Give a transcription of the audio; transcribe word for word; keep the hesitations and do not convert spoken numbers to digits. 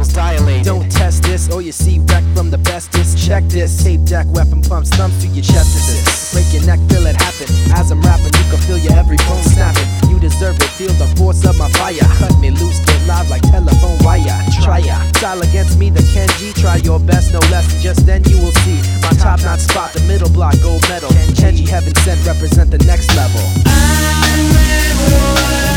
muscles dilated. Don't test this or you see wreck from the bestest. Check this, tape deck, weapon pumps, thumbs to your chest. This break your neck, feel it happen. As I'm rapping, you can feel your every bone snapping. You deserve it, feel the force of my fire. Cut me loose, get live like telephone wire. Try ya, style against me, the Kenji. Try your best, no less, just then you will see my top-notch spot, the middle block, gold medal. Kenji, heaven sent, represent the next level. I never